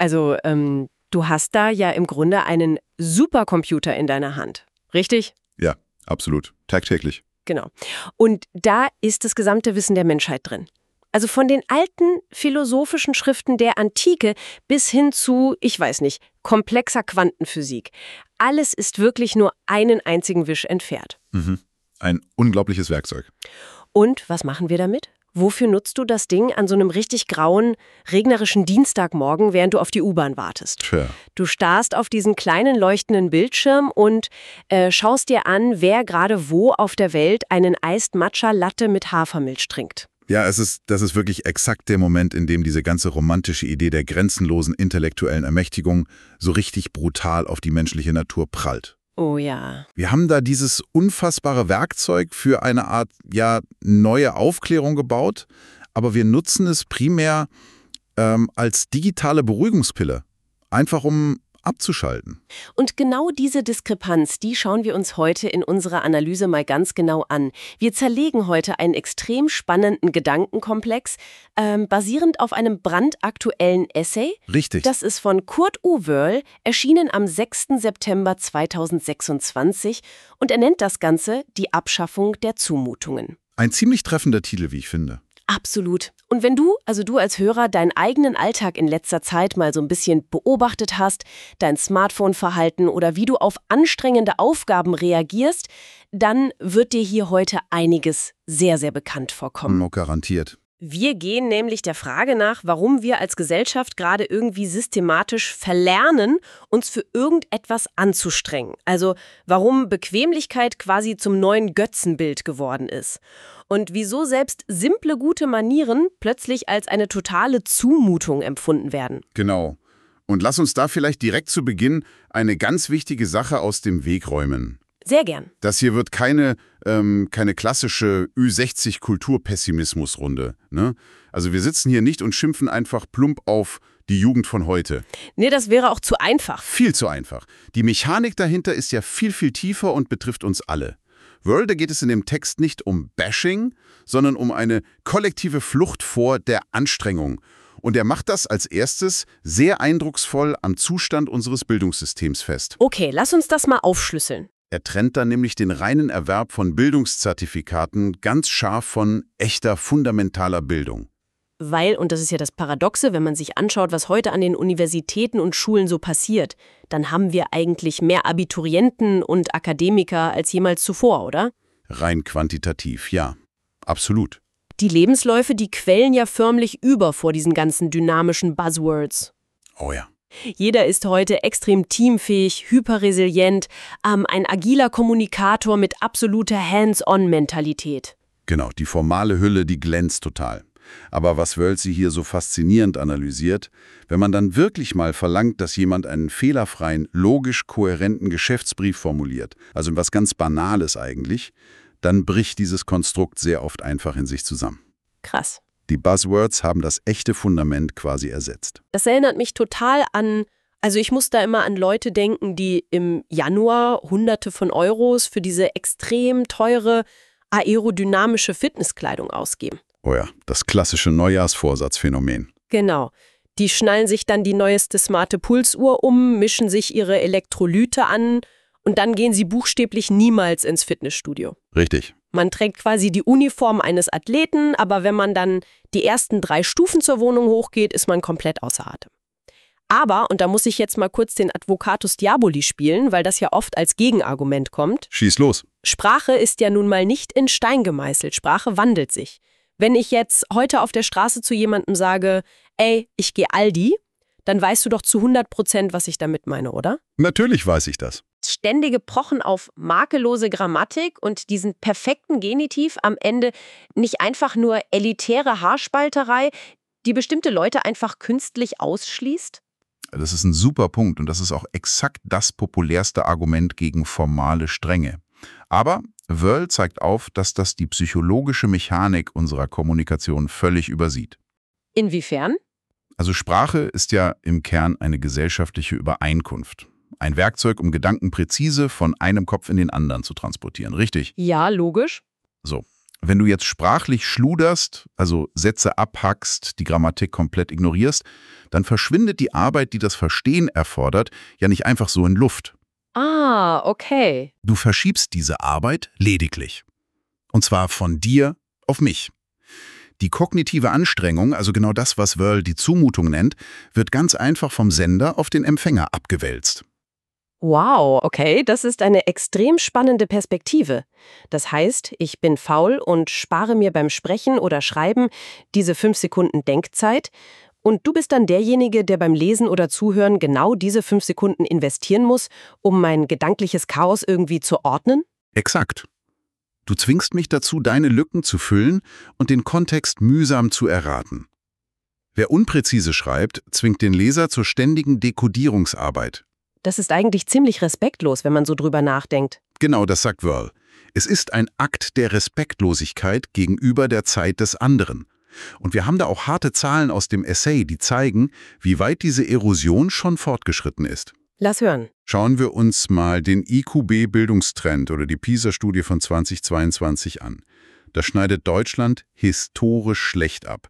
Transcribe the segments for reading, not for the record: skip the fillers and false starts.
Also, du hast da ja im Grunde einen Supercomputer in deiner Hand, richtig? Ja, absolut. Tagtäglich. Genau. Und da ist das gesamte Wissen der Menschheit drin. Also von den alten philosophischen Schriften der Antike bis hin zu, ich weiß nicht, komplexer Quantenphysik. Alles ist wirklich nur einen einzigen Wisch entfernt. Ein unglaubliches Werkzeug. Und was machen wir damit? Wofür nutzt du das Ding an so einem richtig grauen, regnerischen Dienstagmorgen, während du auf die U-Bahn wartest? Tja. Du starrst auf diesen kleinen leuchtenden Bildschirm und schaust dir an, wer gerade wo auf der Welt einen Iced Matcha Latte mit Hafermilch trinkt. Ja, das ist wirklich exakt der Moment, in dem diese ganze romantische Idee der grenzenlosen intellektuellen Ermächtigung so richtig brutal auf die menschliche Natur prallt. Oh ja. Wir haben da dieses unfassbare Werkzeug für eine Art, neue Aufklärung gebaut, aber wir nutzen es primär als digitale Beruhigungspille, einfach um abzuschalten. Und genau diese Diskrepanz, die schauen wir uns heute in unserer Analyse mal ganz genau an. Wir zerlegen heute einen extrem spannenden Gedankenkomplex, basierend auf einem brandaktuellen Essay. Richtig. Das ist von Kurt U. Wörl, erschienen am 6. September 2026 und er nennt das Ganze die Abschaffung der Zumutungen. Ein ziemlich treffender Titel, wie ich finde. Absolut. Und wenn du als Hörer, deinen eigenen Alltag in letzter Zeit mal so ein bisschen beobachtet hast, dein Smartphone-Verhalten oder wie du auf anstrengende Aufgaben reagierst, dann wird dir hier heute einiges sehr, sehr bekannt vorkommen. Garantiert. Wir gehen nämlich der Frage nach, warum wir als Gesellschaft gerade irgendwie systematisch verlernen, uns für irgendetwas anzustrengen. Also warum Bequemlichkeit quasi zum neuen Götzenbild geworden ist. Und wieso selbst simple gute Manieren plötzlich als eine totale Zumutung empfunden werden. Genau. Und lass uns da vielleicht direkt zu Beginn eine ganz wichtige Sache aus dem Weg räumen. Sehr gern. Das hier wird keine klassische Ü60-Kulturpessimismusrunde. Ne? Also wir sitzen hier nicht und schimpfen einfach plump auf die Jugend von heute. Nee, das wäre auch zu einfach. Viel zu einfach. Die Mechanik dahinter ist ja viel, viel tiefer und betrifft uns alle. Wörl, da geht es in dem Text nicht um Bashing, sondern um eine kollektive Flucht vor der Anstrengung. Und er macht das als erstes sehr eindrucksvoll am Zustand unseres Bildungssystems fest. Okay, lass uns das mal aufschlüsseln. Er trennt dann nämlich den reinen Erwerb von Bildungszertifikaten ganz scharf von echter fundamentaler Bildung. Weil, und das ist ja das Paradoxe, wenn man sich anschaut, was heute an den Universitäten und Schulen so passiert, dann haben wir eigentlich mehr Abiturienten und Akademiker als jemals zuvor, oder? Rein quantitativ, ja. Absolut. Die Lebensläufe, die quellen ja förmlich über vor diesen ganzen dynamischen Buzzwords. Oh ja. Jeder ist heute extrem teamfähig, hyperresilient, ein agiler Kommunikator mit absoluter Hands-on-Mentalität. Genau, die formale Hülle, die glänzt total. Aber was Wölzi hier so faszinierend analysiert, wenn man dann wirklich mal verlangt, dass jemand einen fehlerfreien, logisch kohärenten Geschäftsbrief formuliert, also was ganz Banales eigentlich, dann bricht dieses Konstrukt sehr oft einfach in sich zusammen. Krass. Die Buzzwords haben das echte Fundament quasi ersetzt. Das erinnert mich total an, also ich muss da immer an Leute denken, die im Januar Hunderte von Euros für diese extrem teure aerodynamische Fitnesskleidung ausgeben. Oh ja, das klassische Neujahrsvorsatzphänomen. Genau. Die schnallen sich dann die neueste smarte Pulsuhr um, mischen sich ihre Elektrolyte an und dann gehen sie buchstäblich niemals ins Fitnessstudio. Richtig. Man trägt quasi die Uniform eines Athleten, aber wenn man dann die ersten 3 Stufen zur Wohnung hochgeht, ist man komplett außer Atem. Aber, und da muss ich jetzt mal kurz den Advocatus Diaboli spielen, weil das ja oft als Gegenargument kommt. Schieß los. Sprache ist ja nun mal nicht in Stein gemeißelt. Sprache wandelt sich. Wenn ich jetzt heute auf der Straße zu jemandem sage, ey, ich gehe Aldi, dann weißt du doch zu 100%, was ich damit meine, oder? Natürlich weiß ich das. Ständige Pochen auf makellose Grammatik und diesen perfekten Genitiv am Ende nicht einfach nur elitäre Haarspalterei, die bestimmte Leute einfach künstlich ausschließt? Das ist ein super Punkt und das ist auch exakt das populärste Argument gegen formale Strenge. Aber Wörl zeigt auf, dass das die psychologische Mechanik unserer Kommunikation völlig übersieht. Inwiefern? Also Sprache ist ja im Kern eine gesellschaftliche Übereinkunft. Ein Werkzeug, um Gedanken präzise von einem Kopf in den anderen zu transportieren, richtig? Ja, logisch. So. Wenn du jetzt sprachlich schluderst, also Sätze abhackst, die Grammatik komplett ignorierst, dann verschwindet die Arbeit, die das Verstehen erfordert, ja nicht einfach so in Luft. Ah, okay. Du verschiebst diese Arbeit lediglich. Und zwar von dir auf mich. Die kognitive Anstrengung, also genau das, was Wörl die Zumutung nennt, wird ganz einfach vom Sender auf den Empfänger abgewälzt. Wow, okay, das ist eine extrem spannende Perspektive. Das heißt, ich bin faul und spare mir beim Sprechen oder Schreiben diese 5 Sekunden Denkzeit und du bist dann derjenige, der beim Lesen oder Zuhören genau diese 5 Sekunden investieren muss, um mein gedankliches Chaos irgendwie zu ordnen? Exakt. Du zwingst mich dazu, deine Lücken zu füllen und den Kontext mühsam zu erraten. Wer unpräzise schreibt, zwingt den Leser zur ständigen Dekodierungsarbeit. Das ist eigentlich ziemlich respektlos, wenn man so drüber nachdenkt. Genau, das sagt Wörl. Es ist ein Akt der Respektlosigkeit gegenüber der Zeit des anderen. Und wir haben da auch harte Zahlen aus dem Essay, die zeigen, wie weit diese Erosion schon fortgeschritten ist. Lass hören. Schauen wir uns mal den IQB-Bildungstrend oder die PISA-Studie von 2022 an. Da schneidet Deutschland historisch schlecht ab.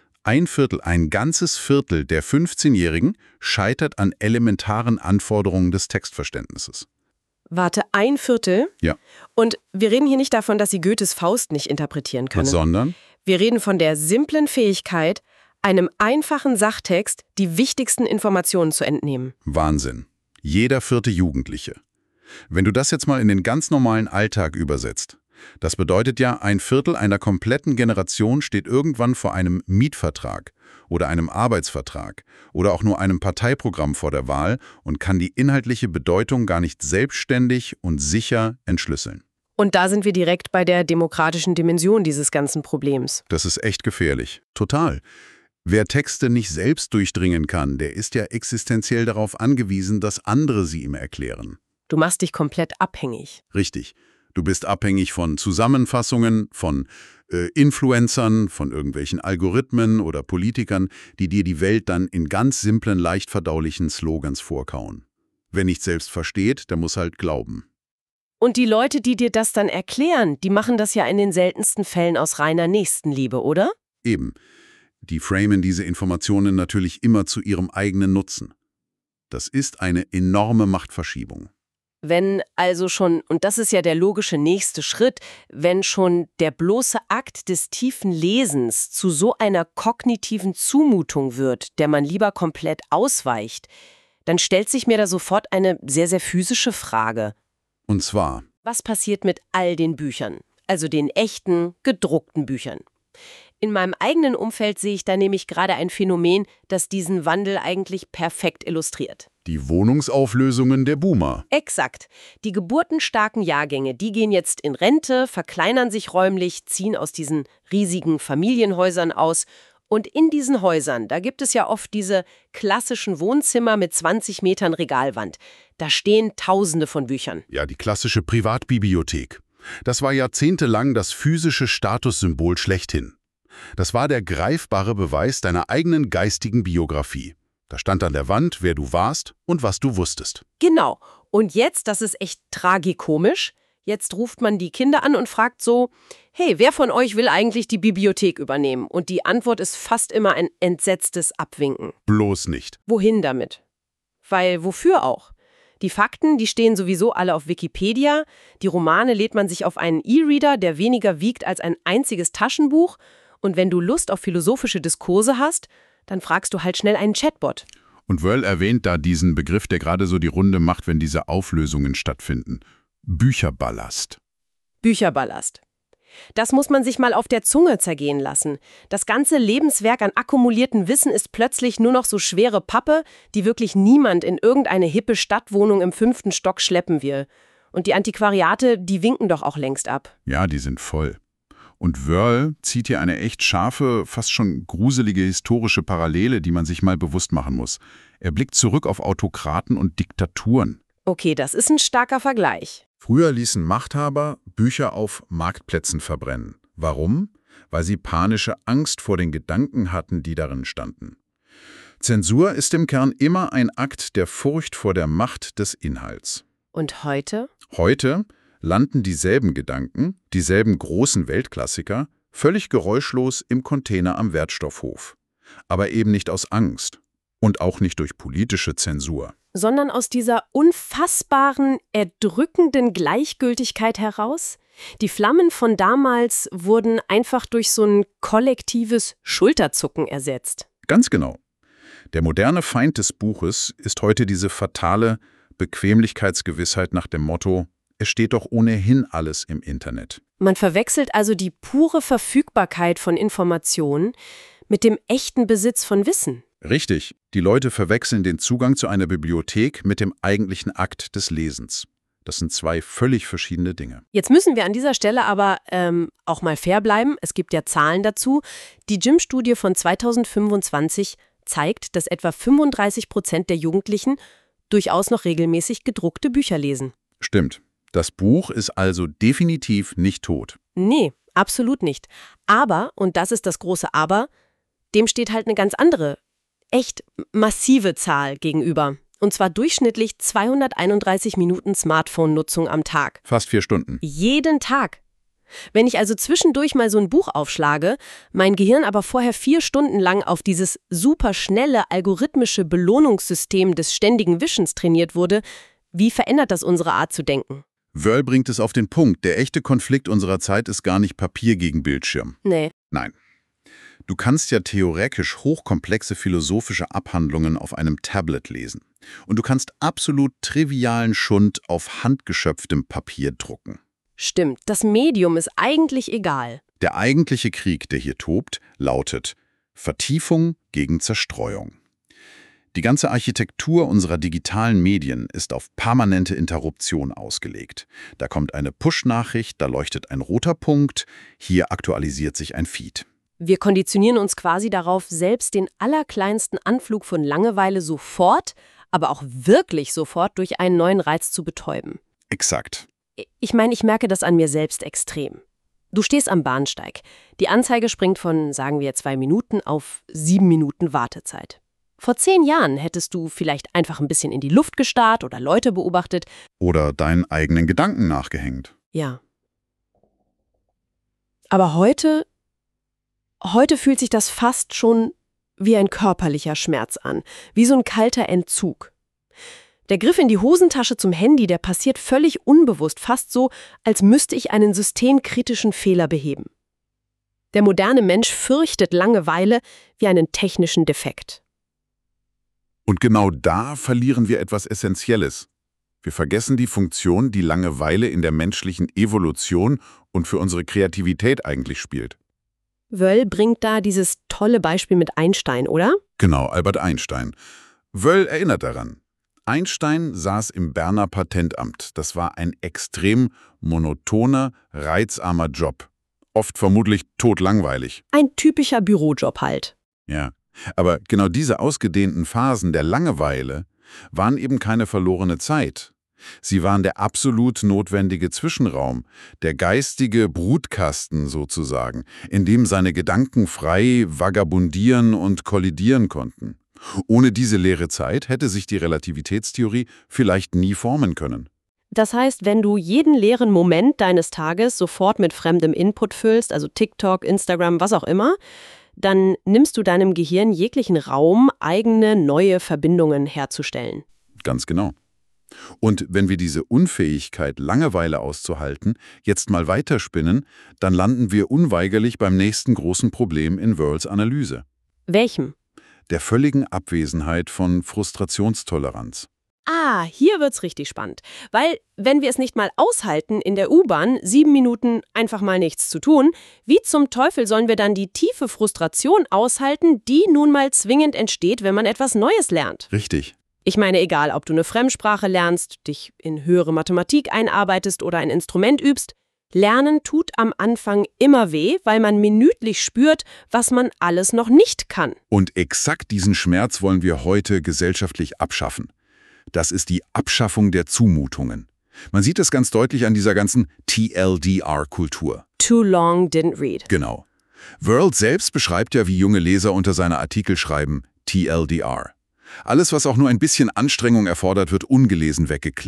Ein ganzes Viertel der 15-Jährigen scheitert an elementaren Anforderungen des Textverständnisses. Warte, 1/4? Ja. Und wir reden hier nicht davon, dass sie Goethes Faust nicht interpretieren können. Sondern? Wir reden von der simplen Fähigkeit, einem einfachen Sachtext die wichtigsten Informationen zu entnehmen. Wahnsinn. Jeder 4. Jugendliche. Wenn du das jetzt mal in den ganz normalen Alltag übersetzt, das bedeutet ja, 1/4 einer kompletten Generation steht irgendwann vor einem Mietvertrag oder einem Arbeitsvertrag oder auch nur einem Parteiprogramm vor der Wahl und kann die inhaltliche Bedeutung gar nicht selbstständig und sicher entschlüsseln. Und da sind wir direkt bei der demokratischen Dimension dieses ganzen Problems. Das ist echt gefährlich. Total. Wer Texte nicht selbst durchdringen kann, der ist ja existenziell darauf angewiesen, dass andere sie ihm erklären. Du machst dich komplett abhängig. Richtig. Du bist abhängig von Zusammenfassungen, von Influencern, von irgendwelchen Algorithmen oder Politikern, die dir die Welt dann in ganz simplen, leicht verdaulichen Slogans vorkauen. Wer nicht selbst versteht, der muss halt glauben. Und die Leute, die dir das dann erklären, die machen das ja in den seltensten Fällen aus reiner Nächstenliebe, oder? Eben. Die framen diese Informationen natürlich immer zu ihrem eigenen Nutzen. Das ist eine enorme Machtverschiebung. Wenn also schon, und das ist ja der logische nächste Schritt, wenn schon der bloße Akt des tiefen Lesens zu so einer kognitiven Zumutung wird, der man lieber komplett ausweicht, dann stellt sich mir da sofort eine sehr, sehr physische Frage. Und zwar: Was passiert mit all den Büchern? Also den echten, gedruckten Büchern. In meinem eigenen Umfeld sehe ich da nämlich gerade ein Phänomen, das diesen Wandel eigentlich perfekt illustriert. Die Wohnungsauflösungen der Boomer. Exakt. Die geburtenstarken Jahrgänge, die gehen jetzt in Rente, verkleinern sich räumlich, ziehen aus diesen riesigen Familienhäusern aus. Und in diesen Häusern, da gibt es ja oft diese klassischen Wohnzimmer mit 20 Metern Regalwand. Da stehen Tausende von Büchern. Ja, die klassische Privatbibliothek. Das war jahrzehntelang das physische Statussymbol schlechthin. Das war der greifbare Beweis deiner eigenen geistigen Biografie. Da stand an der Wand, wer du warst und was du wusstest. Genau. Und jetzt, das ist echt tragikomisch, jetzt ruft man die Kinder an und fragt so, hey, wer von euch will eigentlich die Bibliothek übernehmen? Und die Antwort ist fast immer ein entsetztes Abwinken. Bloß nicht. Wohin damit? Weil wofür auch? Die Fakten, die stehen sowieso alle auf Wikipedia. Die Romane lädt man sich auf einen E-Reader, der weniger wiegt als ein einziges Taschenbuch. Und wenn du Lust auf philosophische Diskurse hast, dann fragst du halt schnell einen Chatbot. Und Wörl erwähnt da diesen Begriff, der gerade so die Runde macht, wenn diese Auflösungen stattfinden. Bücherballast. Bücherballast. Das muss man sich mal auf der Zunge zergehen lassen. Das ganze Lebenswerk an akkumuliertem Wissen ist plötzlich nur noch so schwere Pappe, die wirklich niemand in irgendeine hippe Stadtwohnung im 5. Stock schleppen will. Und die Antiquariate, die winken doch auch längst ab. Ja, die sind voll. Und Wörl zieht hier eine echt scharfe, fast schon gruselige historische Parallele, die man sich mal bewusst machen muss. Er blickt zurück auf Autokraten und Diktaturen. Okay, das ist ein starker Vergleich. Früher ließen Machthaber Bücher auf Marktplätzen verbrennen. Warum? Weil sie panische Angst vor den Gedanken hatten, die darin standen. Zensur ist im Kern immer ein Akt der Furcht vor der Macht des Inhalts. Und heute? Heute landen dieselben Gedanken, dieselben großen Weltklassiker, völlig geräuschlos im Container am Wertstoffhof. Aber eben nicht aus Angst und auch nicht durch politische Zensur. Sondern aus dieser unfassbaren, erdrückenden Gleichgültigkeit heraus? Die Flammen von damals wurden einfach durch so ein kollektives Schulterzucken ersetzt. Ganz genau. Der moderne Feind des Buches ist heute diese fatale Bequemlichkeitsgewissheit nach dem Motto, es steht doch ohnehin alles im Internet. Man verwechselt also die pure Verfügbarkeit von Informationen mit dem echten Besitz von Wissen. Richtig, die Leute verwechseln den Zugang zu einer Bibliothek mit dem eigentlichen Akt des Lesens. Das sind zwei völlig verschiedene Dinge. Jetzt müssen wir an dieser Stelle aber auch mal fair bleiben. Es gibt ja Zahlen dazu. Die Jim-Studie von 2025 zeigt, dass etwa 35% der Jugendlichen durchaus noch regelmäßig gedruckte Bücher lesen. Stimmt. Das Buch ist also definitiv nicht tot. Nee, absolut nicht. Aber, und das ist das große Aber, dem steht halt eine ganz andere, echt massive Zahl gegenüber. Und zwar durchschnittlich 231 Minuten Smartphone-Nutzung am Tag. Fast 4 Stunden. Jeden Tag. Wenn ich also zwischendurch mal so ein Buch aufschlage, mein Gehirn aber vorher 4 Stunden lang auf dieses superschnelle algorithmische Belohnungssystem des ständigen Wischens trainiert wurde, wie verändert das unsere Art zu denken? Wörl bringt es auf den Punkt. Der echte Konflikt unserer Zeit ist gar nicht Papier gegen Bildschirm. Nee. Nein. Du kannst ja theoretisch hochkomplexe philosophische Abhandlungen auf einem Tablet lesen. Und du kannst absolut trivialen Schund auf handgeschöpftem Papier drucken. Stimmt, das Medium ist eigentlich egal. Der eigentliche Krieg, der hier tobt, lautet Vertiefung gegen Zerstreuung. Die ganze Architektur unserer digitalen Medien ist auf permanente Interruption ausgelegt. Da kommt eine Push-Nachricht, da leuchtet ein roter Punkt, hier aktualisiert sich ein Feed. Wir konditionieren uns quasi darauf, selbst den allerkleinsten Anflug von Langeweile sofort, aber auch wirklich sofort durch einen neuen Reiz zu betäuben. Exakt. Ich meine, ich merke das an mir selbst extrem. Du stehst am Bahnsteig. Die Anzeige springt von, sagen wir, 2 Minuten auf 7 Minuten Wartezeit. Vor 10 Jahren hättest du vielleicht einfach ein bisschen in die Luft gestarrt oder Leute beobachtet. Oder deinen eigenen Gedanken nachgehängt. Ja. Aber heute fühlt sich das fast schon wie ein körperlicher Schmerz an, wie so ein kalter Entzug. Der Griff in die Hosentasche zum Handy, der passiert völlig unbewusst, fast so, als müsste ich einen systemkritischen Fehler beheben. Der moderne Mensch fürchtet Langeweile wie einen technischen Defekt. Und genau da verlieren wir etwas Essentielles. Wir vergessen die Funktion, die Langeweile in der menschlichen Evolution und für unsere Kreativität eigentlich spielt. Wöll bringt da dieses tolle Beispiel mit Einstein, oder? Genau, Albert Einstein. Wöll erinnert daran. Einstein saß im Berner Patentamt. Das war ein extrem monotoner, reizarmer Job. Oft vermutlich todlangweilig. Ein typischer Bürojob halt. Ja, aber genau diese ausgedehnten Phasen der Langeweile waren eben keine verlorene Zeit. Sie waren der absolut notwendige Zwischenraum, der geistige Brutkasten sozusagen, in dem seine Gedanken frei vagabundieren und kollidieren konnten. Ohne diese leere Zeit hätte sich die Relativitätstheorie vielleicht nie formen können. Das heißt, wenn du jeden leeren Moment deines Tages sofort mit fremdem Input füllst, also TikTok, Instagram, was auch immer, dann nimmst du deinem Gehirn jeglichen Raum, eigene, neue Verbindungen herzustellen. Ganz genau. Und wenn wir diese Unfähigkeit, Langeweile auszuhalten, jetzt mal weiterspinnen, dann landen wir unweigerlich beim nächsten großen Problem in Wörls Analyse. Welchem? Der völligen Abwesenheit von Frustrationstoleranz. Ah, hier wird's richtig spannend. Weil, wenn wir es nicht mal aushalten, in der U-Bahn 7 Minuten einfach mal nichts zu tun, wie zum Teufel sollen wir dann die tiefe Frustration aushalten, die nun mal zwingend entsteht, wenn man etwas Neues lernt? Richtig. Ich meine, egal, ob du eine Fremdsprache lernst, dich in höhere Mathematik einarbeitest oder ein Instrument übst, Lernen tut am Anfang immer weh, weil man minütlich spürt, was man alles noch nicht kann. Und exakt diesen Schmerz wollen wir heute gesellschaftlich abschaffen. Das ist die Abschaffung der Zumutungen. Man sieht es ganz deutlich an dieser ganzen TLDR-Kultur. Too long didn't read. Genau. Wörl selbst beschreibt ja, wie junge Leser unter seine Artikel schreiben, TLDR. Alles, was auch nur ein bisschen Anstrengung erfordert, wird ungelesen weggeklickt.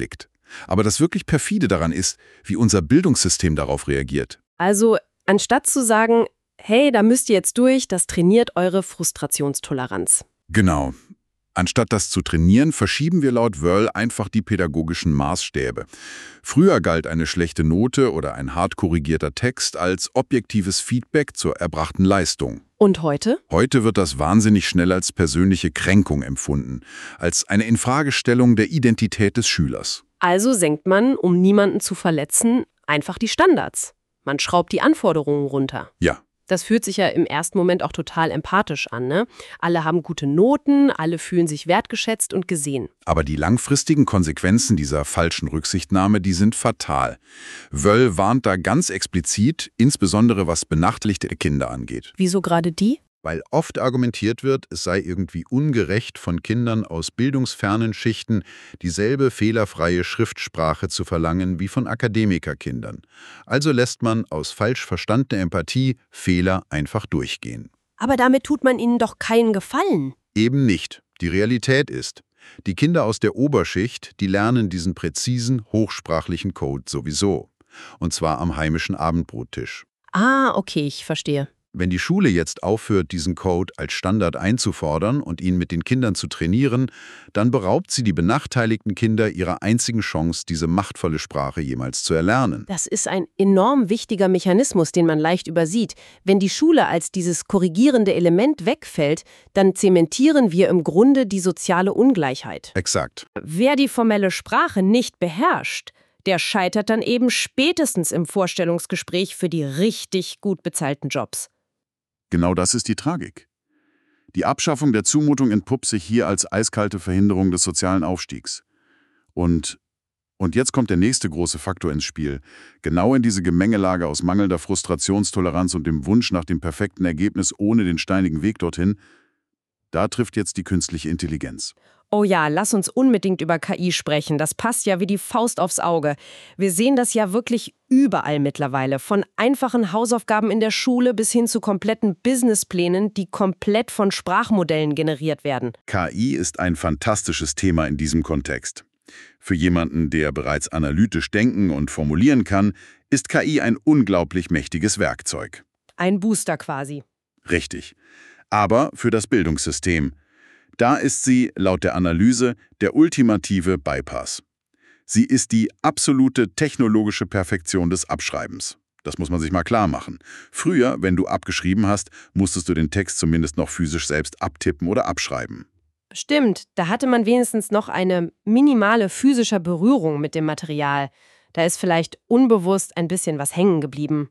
Aber das wirklich perfide daran ist, wie unser Bildungssystem darauf reagiert. Also, anstatt zu sagen, hey, da müsst ihr jetzt durch, das trainiert eure Frustrationstoleranz. Genau. Anstatt das zu trainieren, verschieben wir laut Wörl einfach die pädagogischen Maßstäbe. Früher galt eine schlechte Note oder ein hart korrigierter Text als objektives Feedback zur erbrachten Leistung. Und heute? Heute wird das wahnsinnig schnell als persönliche Kränkung empfunden, als eine Infragestellung der Identität des Schülers. Also senkt man, um niemanden zu verletzen, einfach die Standards. Man schraubt die Anforderungen runter. Ja. Das fühlt sich ja im ersten Moment auch total empathisch an, ne? Alle haben gute Noten, alle fühlen sich wertgeschätzt und gesehen. Aber die langfristigen Konsequenzen dieser falschen Rücksichtnahme, die sind fatal. Wöll warnt da ganz explizit, insbesondere was benachteiligte Kinder angeht. Wieso gerade die? Weil oft argumentiert wird, es sei irgendwie ungerecht, von Kindern aus bildungsfernen Schichten dieselbe fehlerfreie Schriftsprache zu verlangen wie von Akademikerkindern. Also lässt man aus falsch verstandener Empathie Fehler einfach durchgehen. Aber damit tut man ihnen doch keinen Gefallen. Eben nicht. Die Realität ist, die Kinder aus der Oberschicht, die lernen diesen präzisen, hochsprachlichen Code sowieso. Und zwar am heimischen Abendbrottisch. Ah, okay, ich verstehe. Wenn die Schule jetzt aufhört, diesen Code als Standard einzufordern und ihn mit den Kindern zu trainieren, dann beraubt sie die benachteiligten Kinder ihrer einzigen Chance, diese machtvolle Sprache jemals zu erlernen. Das ist ein enorm wichtiger Mechanismus, den man leicht übersieht. Wenn die Schule als dieses korrigierende Element wegfällt, dann zementieren wir im Grunde die soziale Ungleichheit. Exakt. Wer die formelle Sprache nicht beherrscht, der scheitert dann eben spätestens im Vorstellungsgespräch für die richtig gut bezahlten Jobs. Genau das ist die Tragik. Die Abschaffung der Zumutung entpuppt sich hier als eiskalte Verhinderung des sozialen Aufstiegs. Und jetzt kommt der nächste große Faktor ins Spiel. Genau in diese Gemengelage aus mangelnder Frustrationstoleranz und dem Wunsch nach dem perfekten Ergebnis ohne den steinigen Weg dorthin, da trifft jetzt die künstliche Intelligenz. Oh ja, lass uns unbedingt über KI sprechen. Das passt ja wie die Faust aufs Auge. Wir sehen das ja wirklich überall mittlerweile. Von einfachen Hausaufgaben in der Schule bis hin zu kompletten Businessplänen, die komplett von Sprachmodellen generiert werden. KI ist ein fantastisches Thema in diesem Kontext. Für jemanden, der bereits analytisch denken und formulieren kann, ist KI ein unglaublich mächtiges Werkzeug. Ein Booster quasi. Richtig. Aber für das Bildungssystem. Da ist sie, laut der Analyse, der ultimative Bypass. Sie ist die absolute technologische Perfektion des Abschreibens. Das muss man sich mal klar machen. Früher, wenn du abgeschrieben hast, musstest du den Text zumindest noch physisch selbst abtippen oder abschreiben. Stimmt, da hatte man wenigstens noch eine minimale physische Berührung mit dem Material. Da ist vielleicht unbewusst ein bisschen was hängen geblieben.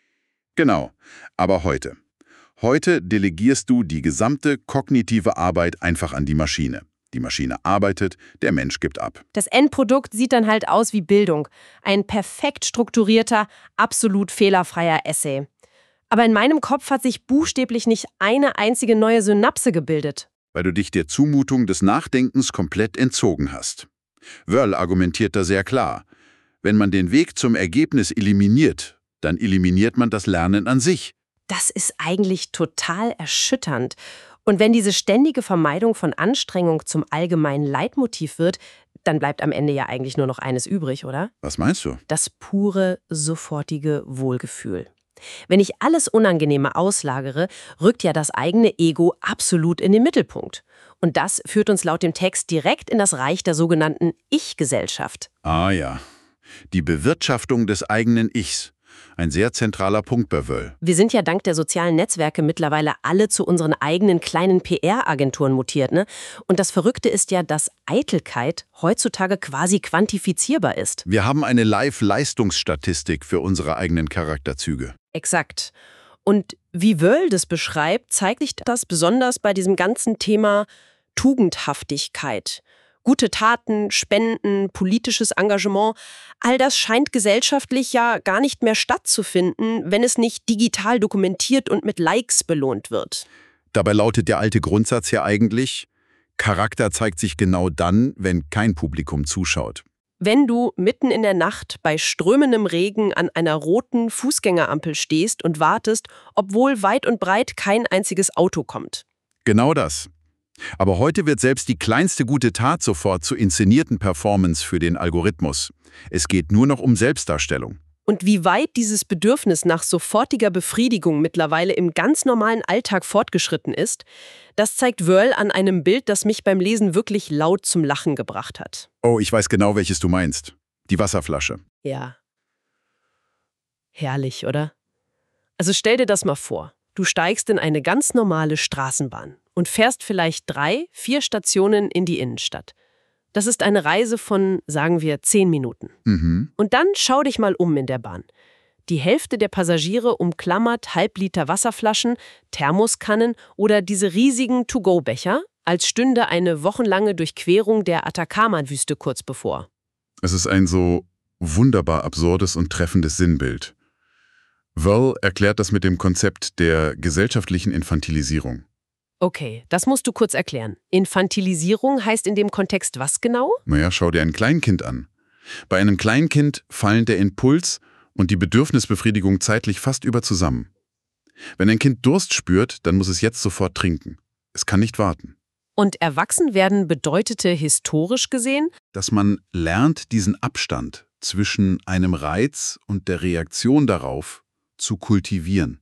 Genau, aber heute. Heute delegierst du die gesamte kognitive Arbeit einfach an die Maschine. Die Maschine arbeitet, der Mensch gibt ab. Das Endprodukt sieht dann halt aus wie Bildung. Ein perfekt strukturierter, absolut fehlerfreier Essay. Aber in meinem Kopf hat sich buchstäblich nicht eine einzige neue Synapse gebildet. Weil du dich der Zumutung des Nachdenkens komplett entzogen hast. Wörl argumentiert da sehr klar. Wenn man den Weg zum Ergebnis eliminiert, dann eliminiert man das Lernen an sich. Das ist eigentlich total erschütternd. Und wenn diese ständige Vermeidung von Anstrengung zum allgemeinen Leitmotiv wird, dann bleibt am Ende ja eigentlich nur noch eines übrig, oder? Was meinst du? Das pure, sofortige Wohlgefühl. Wenn ich alles Unangenehme auslagere, rückt ja das eigene Ego absolut in den Mittelpunkt. Und das führt uns laut dem Text direkt in das Reich der sogenannten Ich-Gesellschaft. Ah ja, die Bewirtschaftung des eigenen Ichs. Ein sehr zentraler Punkt bei Wöll. Wir sind ja dank der sozialen Netzwerke mittlerweile alle zu unseren eigenen kleinen PR-Agenturen mutiert, ne? Und das Verrückte ist ja, dass Eitelkeit heutzutage quasi quantifizierbar ist. Wir haben eine Live-Leistungsstatistik für unsere eigenen Charakterzüge. Exakt. Und wie Wöll das beschreibt, zeigt sich das besonders bei diesem ganzen Thema Tugendhaftigkeit. Gute Taten, Spenden, politisches Engagement, all das scheint gesellschaftlich ja gar nicht mehr stattzufinden, wenn es nicht digital dokumentiert und mit Likes belohnt wird. Dabei lautet der alte Grundsatz ja eigentlich, Charakter zeigt sich genau dann, wenn kein Publikum zuschaut. Wenn du mitten in der Nacht bei strömendem Regen an einer roten Fußgängerampel stehst und wartest, obwohl weit und breit kein einziges Auto kommt. Genau das. Aber heute wird selbst die kleinste gute Tat sofort zur inszenierten Performance für den Algorithmus. Es geht nur noch um Selbstdarstellung. Und wie weit dieses Bedürfnis nach sofortiger Befriedigung mittlerweile im ganz normalen Alltag fortgeschritten ist, das zeigt Wörl an einem Bild, das mich beim Lesen wirklich laut zum Lachen gebracht hat. Oh, ich weiß genau, welches du meinst. Die Wasserflasche. Ja. Herrlich, oder? Also stell dir das mal vor. Du steigst in eine ganz normale Straßenbahn und fährst vielleicht 3, 4 Stationen in die Innenstadt. Das ist eine Reise von, sagen wir, 10 Minuten. Und dann schau dich mal um in der Bahn. Die Hälfte der Passagiere umklammert Halbliter Wasserflaschen, Thermoskannen oder diese riesigen To-Go-Becher, als stünde eine wochenlange Durchquerung der Atacama-Wüste kurz bevor. Es ist ein so wunderbar absurdes und treffendes Sinnbild. Wörl erklärt das mit dem Konzept der gesellschaftlichen Infantilisierung. Okay, das musst du kurz erklären. Infantilisierung heißt in dem Kontext was genau? Naja, schau dir ein Kleinkind an. Bei einem Kleinkind fallen der Impuls und die Bedürfnisbefriedigung zeitlich fast über zusammen. Wenn ein Kind Durst spürt, dann muss es jetzt sofort trinken. Es kann nicht warten. Und Erwachsenwerden bedeutete historisch gesehen? Dass man lernt, diesen Abstand zwischen einem Reiz und der Reaktion darauf zu kultivieren.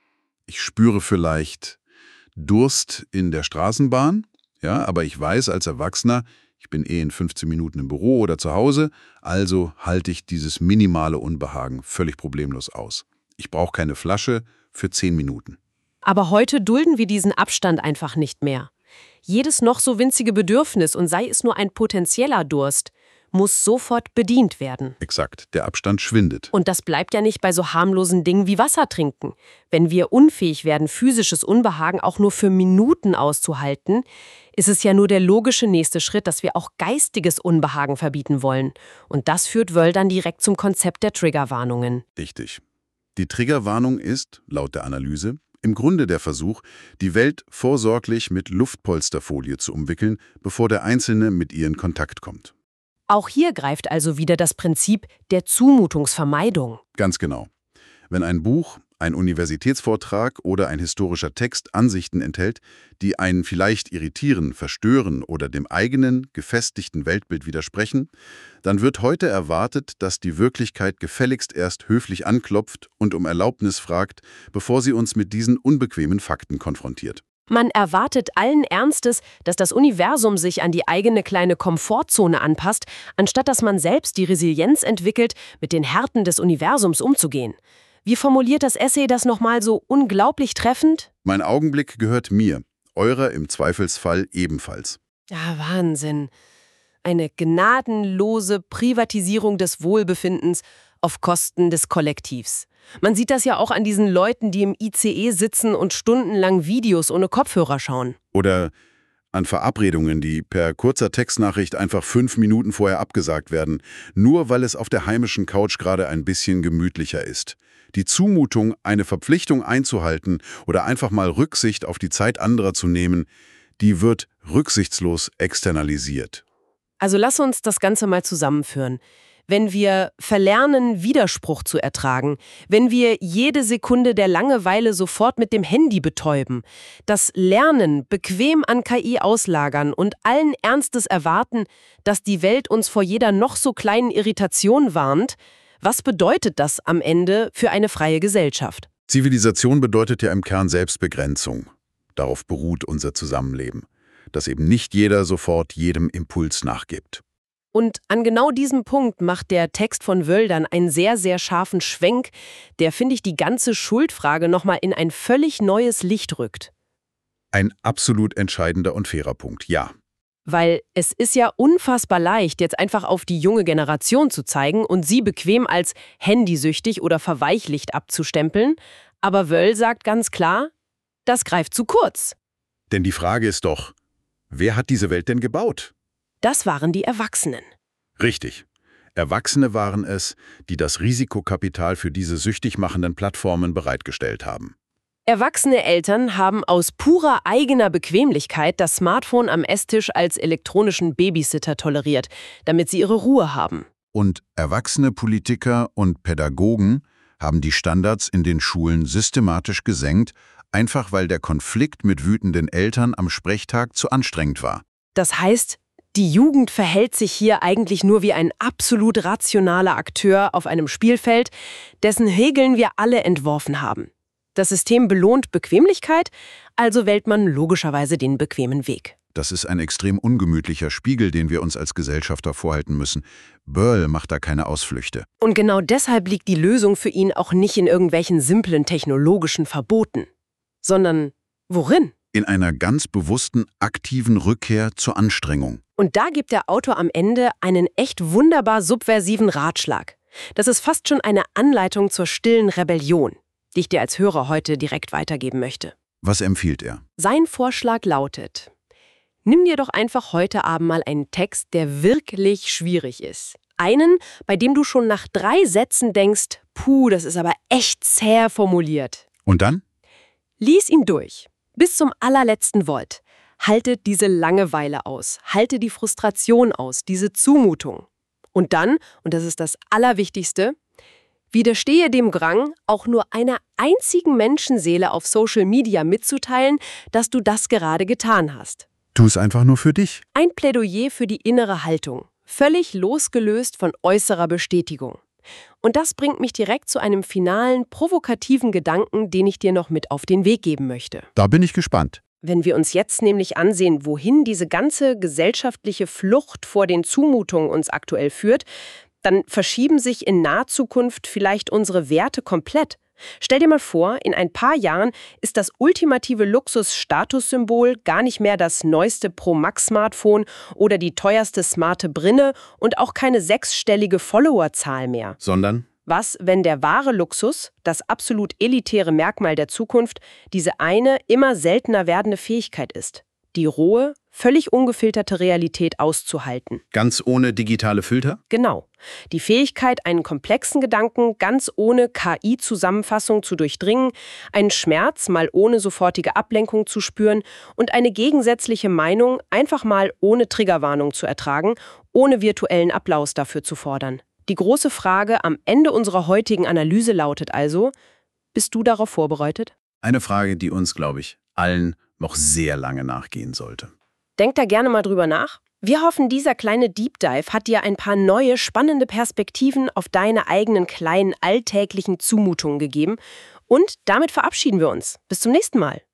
Ich spüre vielleicht Durst in der Straßenbahn, ja, aber ich weiß als Erwachsener, ich bin in 15 Minuten im Büro oder zu Hause, also halte ich dieses minimale Unbehagen völlig problemlos aus. Ich brauche keine Flasche für 10 Minuten. Aber heute dulden wir diesen Abstand einfach nicht mehr. Jedes noch so winzige Bedürfnis, und sei es nur ein potenzieller Durst, muss sofort bedient werden. Exakt, der Abstand schwindet. Und das bleibt ja nicht bei so harmlosen Dingen wie Wasser trinken. Wenn wir unfähig werden, physisches Unbehagen auch nur für Minuten auszuhalten, ist es ja nur der logische nächste Schritt, dass wir auch geistiges Unbehagen verbieten wollen. Und das führt Wörl dann direkt zum Konzept der Triggerwarnungen. Richtig. Die Triggerwarnung ist, laut der Analyse, im Grunde der Versuch, die Welt vorsorglich mit Luftpolsterfolie zu umwickeln, bevor der Einzelne mit ihr in Kontakt kommt. Auch hier greift also wieder das Prinzip der Zumutungsvermeidung. Ganz genau. Wenn ein Buch, ein Universitätsvortrag oder ein historischer Text Ansichten enthält, die einen vielleicht irritieren, verstören oder dem eigenen, gefestigten Weltbild widersprechen, dann wird heute erwartet, dass die Wirklichkeit gefälligst erst höflich anklopft und um Erlaubnis fragt, bevor sie uns mit diesen unbequemen Fakten konfrontiert. Man erwartet allen Ernstes, dass das Universum sich an die eigene kleine Komfortzone anpasst, anstatt dass man selbst die Resilienz entwickelt, mit den Härten des Universums umzugehen. Wie formuliert das Essay das nochmal so unglaublich treffend? Mein Augenblick gehört mir, eurer im Zweifelsfall ebenfalls. Ja, Wahnsinn. Eine gnadenlose Privatisierung des Wohlbefindens auf Kosten des Kollektivs. Man sieht das ja auch an diesen Leuten, die im ICE sitzen und stundenlang Videos ohne Kopfhörer schauen. Oder an Verabredungen, die per kurzer Textnachricht einfach 5 Minuten vorher abgesagt werden, nur weil es auf der heimischen Couch gerade ein bisschen gemütlicher ist. Die Zumutung, eine Verpflichtung einzuhalten oder einfach mal Rücksicht auf die Zeit anderer zu nehmen, die wird rücksichtslos externalisiert. Also lass uns das Ganze mal zusammenführen. Wenn wir verlernen, Widerspruch zu ertragen, wenn wir jede Sekunde der Langeweile sofort mit dem Handy betäuben, das Lernen bequem an KI auslagern und allen Ernstes erwarten, dass die Welt uns vor jeder noch so kleinen Irritation warnt, was bedeutet das am Ende für eine freie Gesellschaft? Zivilisation bedeutet ja im Kern Selbstbegrenzung. Darauf beruht unser Zusammenleben, dass eben nicht jeder sofort jedem Impuls nachgibt. Und an genau diesem Punkt macht der Text von Wörl dann einen sehr, sehr scharfen Schwenk, der, finde ich, die ganze Schuldfrage nochmal in ein völlig neues Licht rückt. Ein absolut entscheidender und fairer Punkt, ja. Weil es ist ja unfassbar leicht, jetzt einfach auf die junge Generation zu zeigen und sie bequem als handysüchtig oder verweichlicht abzustempeln. Aber Wörl sagt ganz klar, das greift zu kurz. Denn die Frage ist doch, wer hat diese Welt denn gebaut? Das waren die Erwachsenen. Richtig. Erwachsene waren es, die das Risikokapital für diese süchtig machenden Plattformen bereitgestellt haben. Erwachsene Eltern haben aus purer eigener Bequemlichkeit das Smartphone am Esstisch als elektronischen Babysitter toleriert, damit sie ihre Ruhe haben. Und erwachsene Politiker und Pädagogen haben die Standards in den Schulen systematisch gesenkt, Einfach weil der Konflikt mit wütenden Eltern am Sprechtag zu anstrengend war. Das heißt, die Jugend verhält sich hier eigentlich nur wie ein absolut rationaler Akteur auf einem Spielfeld, dessen Regeln wir alle entworfen haben. Das System belohnt Bequemlichkeit, also wählt man logischerweise den bequemen Weg. Das ist ein extrem ungemütlicher Spiegel, den wir uns als Gesellschafter vorhalten müssen. Börl macht da keine Ausflüchte. Und genau deshalb liegt die Lösung für ihn auch nicht in irgendwelchen simplen technologischen Verboten, sondern worin? In einer ganz bewussten, aktiven Rückkehr zur Anstrengung. Und da gibt der Autor am Ende einen echt wunderbar subversiven Ratschlag. Das ist fast schon eine Anleitung zur stillen Rebellion, die ich dir als Hörer heute direkt weitergeben möchte. Was empfiehlt er? Sein Vorschlag lautet: Nimm dir doch einfach heute Abend mal einen Text, der wirklich schwierig ist. Einen, bei dem du schon nach 3 Sätzen denkst, puh, das ist aber echt zäh formuliert. Und dann? Lies ihn durch, bis zum allerletzten Wort. Halte diese Langeweile aus, halte die Frustration aus, diese Zumutung. Und dann, und das ist das Allerwichtigste, widerstehe dem Drang, auch nur einer einzigen Menschenseele auf Social Media mitzuteilen, dass du das gerade getan hast. Tu es einfach nur für dich. Ein Plädoyer für die innere Haltung, völlig losgelöst von äußerer Bestätigung. Und das bringt mich direkt zu einem finalen, provokativen Gedanken, den ich dir noch mit auf den Weg geben möchte. Da bin ich gespannt. Wenn wir uns jetzt nämlich ansehen, wohin diese ganze gesellschaftliche Flucht vor den Zumutungen uns aktuell führt, dann verschieben sich in naher Zukunft vielleicht unsere Werte komplett. Stell dir mal vor, in ein paar Jahren ist das ultimative Luxus-Statussymbol gar nicht mehr das neueste Pro-Max-Smartphone oder die teuerste smarte Brille und auch keine 6-stellige Followerzahl mehr. Sondern? Was, wenn der wahre Luxus, das absolut elitäre Merkmal der Zukunft, diese eine, immer seltener werdende Fähigkeit ist? Die rohe, völlig ungefilterte Realität auszuhalten. Ganz ohne digitale Filter? Genau. Die Fähigkeit, einen komplexen Gedanken ganz ohne KI-Zusammenfassung zu durchdringen, einen Schmerz mal ohne sofortige Ablenkung zu spüren und eine gegensätzliche Meinung einfach mal ohne Triggerwarnung zu ertragen, ohne virtuellen Applaus dafür zu fordern. Die große Frage am Ende unserer heutigen Analyse lautet also: Bist du darauf vorbereitet? Eine Frage, die uns, glaube ich, allen noch sehr lange nachgehen sollte. Denk da gerne mal drüber nach. Wir hoffen, dieser kleine Deep Dive hat dir ein paar neue, spannende Perspektiven auf deine eigenen kleinen, alltäglichen Zumutungen gegeben. Und damit verabschieden wir uns. Bis zum nächsten Mal.